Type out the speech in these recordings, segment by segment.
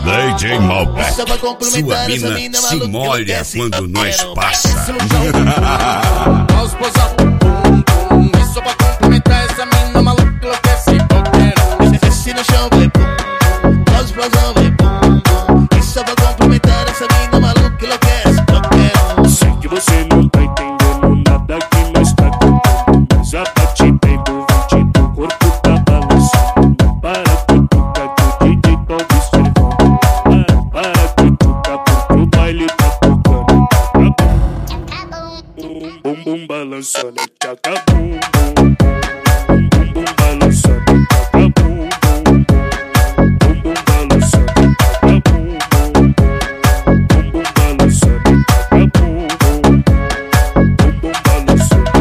DJ Malbec, sua mina se molha quando nós passa. Isso pra complementar essa mina maluca enlouquece qualquer um. Desce no chão, vai bum, faz explosão, vai bum. Isso pra complementar essa mina maluca enlouquece qualquer um. Sei que você não tá entendendo nada que nós tá cantando, mas a batida envolvente do corpo tá balançando. Para cutucar que o DJ tá observando. Para cutucar porque o baile tá tocando. Bum bum balançando, tchaca bum bum. Bum bum balançando, tchaca bum bum. Bum bum balançando, tchaca bum bum. Bum bum balançando, tchaca bum bum. Bum bum balançando.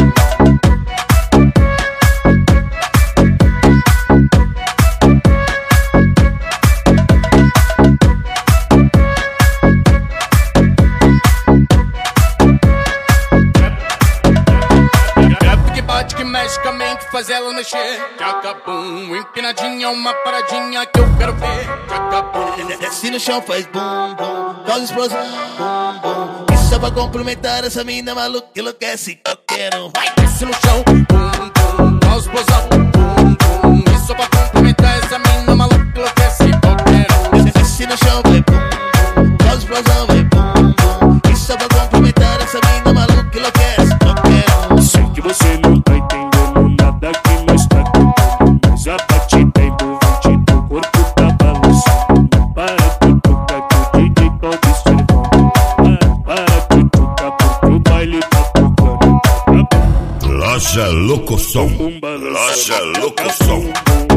Que bate, que mexe com a mente, faz ela mexer. Tchacabum, empinadinha, uma paradinha que eu quero ver. Tchacabum, desce no chão, faz bum, bum, causa explosão, bum, bum. Isso é pra complementar essa mina maluca que enlouquece qualquer um. Vai, desce no chão, bum, bum, causa explosão, bum, bum. Isso é pra complementar essa mina maluca que enlouquece qualquer um. Desce no chão, vai bum, causa explosão, vai bum, bum. Isso é pra complementar essa mina maluca que enlouquece qualquer um. Sei que você não tá entendendo nada que nós tá cantando, mas a batida envolvente do corpo tá balançando. Para cutucar que o DJ tá observando. Para cutucar porque o baile tá tocando. Loja Locosom, Loja Locosom.